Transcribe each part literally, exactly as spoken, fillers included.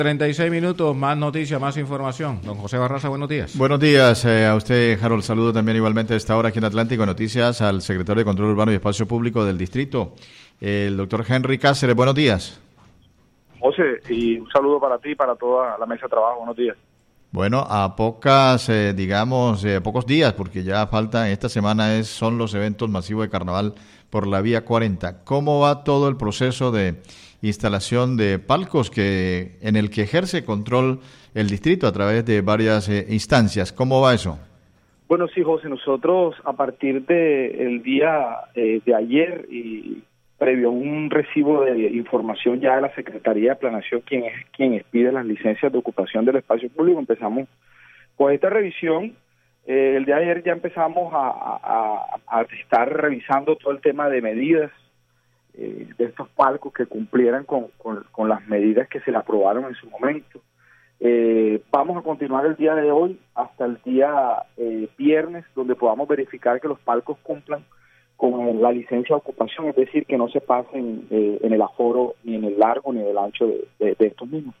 treinta y seis minutos, más noticias, más información. Don José Barraza, buenos días. Buenos días eh, a usted, Harold. Saludo también igualmente a esta hora aquí en Atlántico Noticias al secretario de Control Urbano y Espacio Público del Distrito, el doctor Henry Cáceres. Buenos días. José, y un saludo para ti y para toda la mesa de trabajo. Buenos días. Bueno, a pocas, eh, digamos, eh, pocos días, porque ya falta, esta semana es, son los eventos masivos de carnaval por la Vía cuarenta. ¿Cómo va todo el proceso de instalación de palcos que en el que ejerce control el distrito a través de varias eh, instancias? ¿Cómo va eso? Bueno, sí, José, nosotros a partir del día eh, de ayer y previo a un recibo de información ya de la Secretaría de Planeación, quien es quien expide las licencias de ocupación del espacio público, empezamos con esta revisión. Eh, el día de ayer ya empezamos a, a, a estar revisando todo el tema de medidas eh, de estos palcos que cumplieran con, con, con las medidas que se le aprobaron en su momento. Eh, vamos a continuar el día de hoy hasta el día eh, viernes, donde podamos verificar que los palcos cumplan con la licencia de ocupación, es decir, que no se pasen eh, en el aforo, ni en el largo, ni en el ancho de, de, de estos mismos.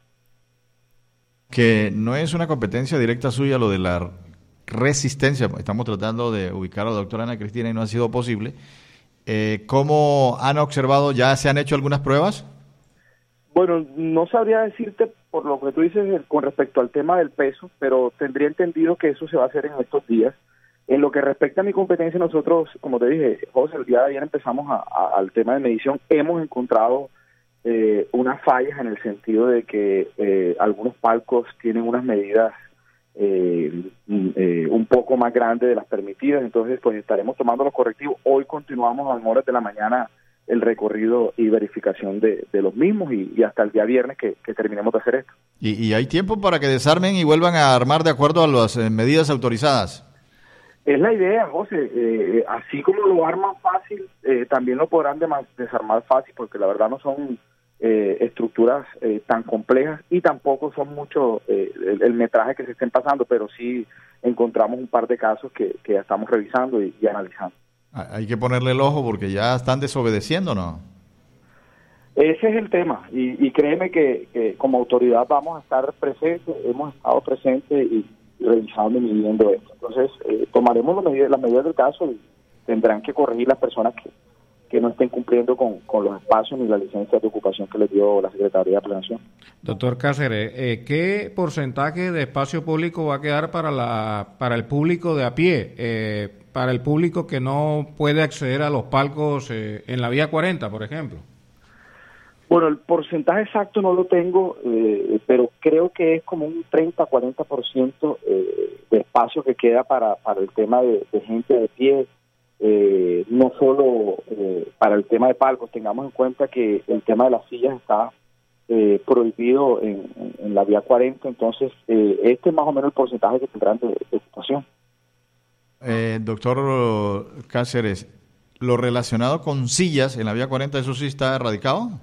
Que no es una competencia directa suya lo de la resistencia. Estamos tratando de ubicar a la doctora Ana Cristina y no ha sido posible. Eh, ¿Cómo han observado? ¿Ya se han hecho algunas pruebas? Bueno, no sabría decirte por lo que tú dices con respecto al tema del peso, pero tendría entendido que eso se va a hacer en estos días. En lo que respecta a mi competencia, nosotros, como te dije, José, el día de ayer empezamos a, a, al tema de medición. Hemos encontrado eh, unas fallas en el sentido de que eh, algunos palcos tienen unas medidas eh, eh, un poco más grandes de las permitidas, entonces pues estaremos tomando los correctivos. Hoy continuamos a horas de la mañana el recorrido y verificación de, de los mismos y, y hasta el día viernes que, que terminemos de hacer esto. ¿Y, y hay tiempo para que desarmen y vuelvan a armar de acuerdo a las eh, medidas autorizadas? Es la idea, José, eh, así como lo arman fácil, eh, también lo podrán desarmar fácil, porque la verdad no son eh, estructuras eh, tan complejas y tampoco son mucho eh, el, el metraje que se estén pasando, pero sí encontramos un par de casos que, que ya estamos revisando y, y analizando. Hay que ponerle el ojo porque ya están desobedeciendo, ¿no? Ese es el tema, y, y créeme que, que como autoridad vamos a estar presentes, hemos estado presentes y revisando y midiendo esto. Entonces, eh, tomaremos las medidas, las medidas del caso y tendrán que corregir las personas que, que no estén cumpliendo con, con los espacios ni la licencia de ocupación que les dio la Secretaría de Planeación. Doctor Cáceres, eh, ¿qué porcentaje de espacio público va a quedar para la para el público de a pie, eh, para el público que no puede acceder a los palcos eh, en la Vía cuarenta, por ejemplo? Bueno, el porcentaje exacto no lo tengo, eh, pero creo que es como un treinta a cuarenta por ciento eh, de espacio que queda para, para el tema de, de gente de pie, eh, no solo eh, para el tema de palcos. Tengamos en cuenta que el tema de las sillas está eh, prohibido en, en la Vía cuarenta, entonces eh, este es más o menos el porcentaje que tendrán de, de ocupación. Eh, doctor Cáceres, ¿lo relacionado con sillas en la Vía cuarenta, eso sí está erradicado?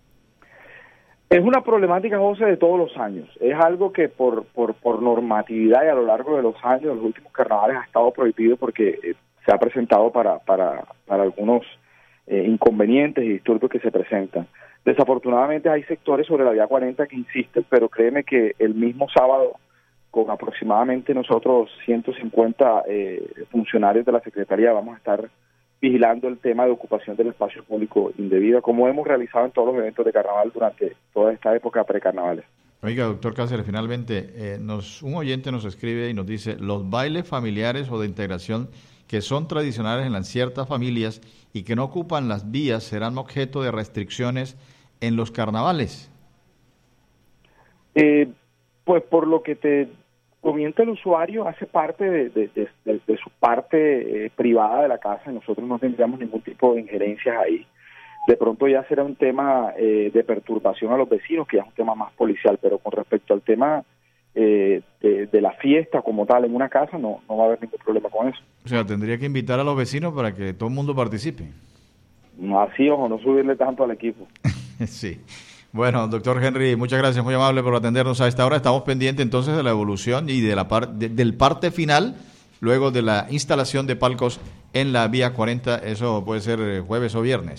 Es una problemática, José, de todos los años. Es algo que por, por, por normatividad y a lo largo de los años, de los últimos carnavales, ha estado prohibido porque eh, se ha presentado para, para, para algunos eh, inconvenientes y disturbios que se presentan. Desafortunadamente hay sectores sobre la Vía cuarenta que insisten, pero créeme que el mismo sábado, con aproximadamente nosotros ciento cincuenta eh, funcionarios de la Secretaría, vamos a estar vigilando el tema de ocupación del espacio público indebida, como hemos realizado en todos los eventos de carnaval durante toda esta época precarnavales. Oiga, doctor Cáceres, finalmente, eh, nos, un oyente nos escribe y nos dice, los bailes familiares o de integración que son tradicionales en las ciertas familias y que no ocupan las vías serán objeto de restricciones en los carnavales. Eh, pues por lo que te comenta el usuario, hace parte de, de, de, de, de su parte eh, privada de la casa. Nosotros no tendríamos ningún tipo de injerencias ahí. De pronto ya será un tema eh, de perturbación a los vecinos, que ya es un tema más policial, pero con respecto al tema eh, de, de la fiesta como tal en una casa, no, no va a haber ningún problema con eso. O sea, tendría que invitar a los vecinos para que todo el mundo participe. Así, ojo, no subirle tanto al equipo. Sí. Bueno, doctor Henry, muchas gracias, muy amable por atendernos a esta hora. Estamos pendientes entonces de la evolución y de la par de, del parte final, luego de la instalación de palcos en la Vía cuarenta. Eso puede ser jueves o viernes.